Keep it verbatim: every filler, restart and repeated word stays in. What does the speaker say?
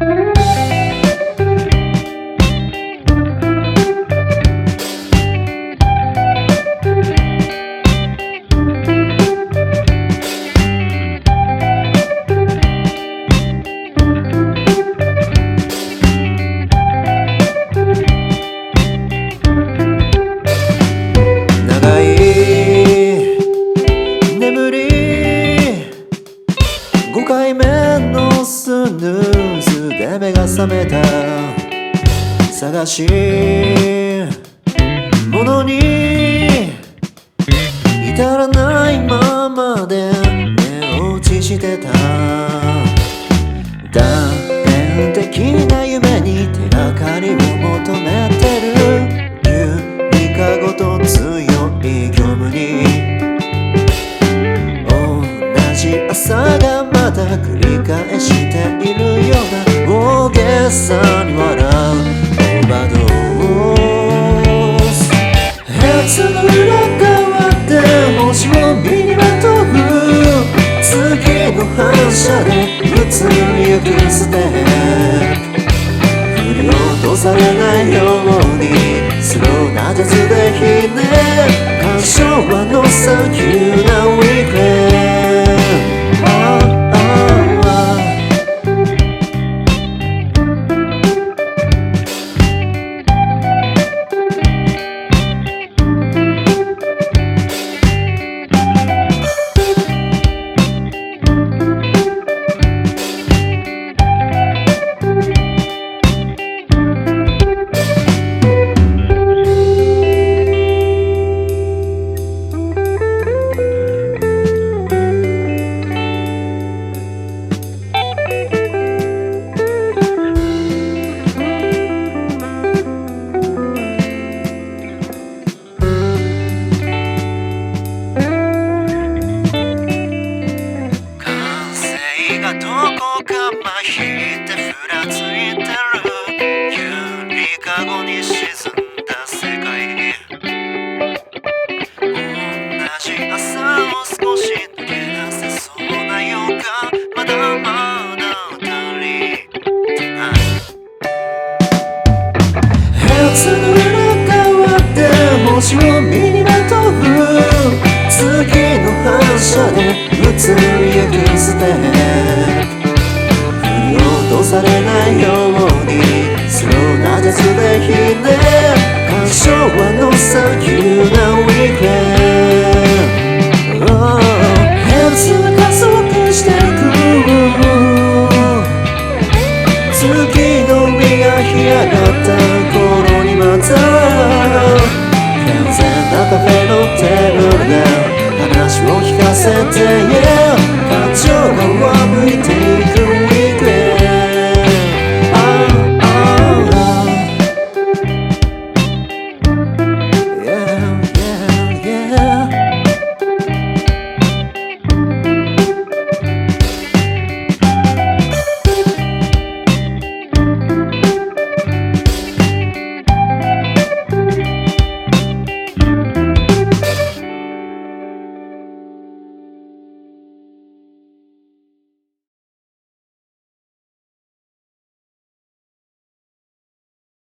ごかいめのスヌーズで目が覚めた。探し物に至らないままで寝落ちしてた。断片的な夢に手がかりを求めてる。ゆりかごと強い虚無に同じ朝がまた繰り返しているような大げさに笑うオーバードーズ。部屋の裏側で星を身にまとう月の反射で移りゆくステップ。振り落とされないようにスローなジャズでひね感傷はのサンキューなウィークエンド。どこかまひってふらついてるゆりかごに沈んだ世界。同じ朝を少し抜け出せそうな予感。まだまだ足りない。部屋の裏側で星を身にまとう月の反射で移りゆくステップ。落とされないようにスローなジャズでひね感傷はのサンキューなウィークエンド。ヘルツが加速してく月の海が干上がった頃にまた健全なカフェのテーブルで話を聞かせて、yeah、感情が上向いて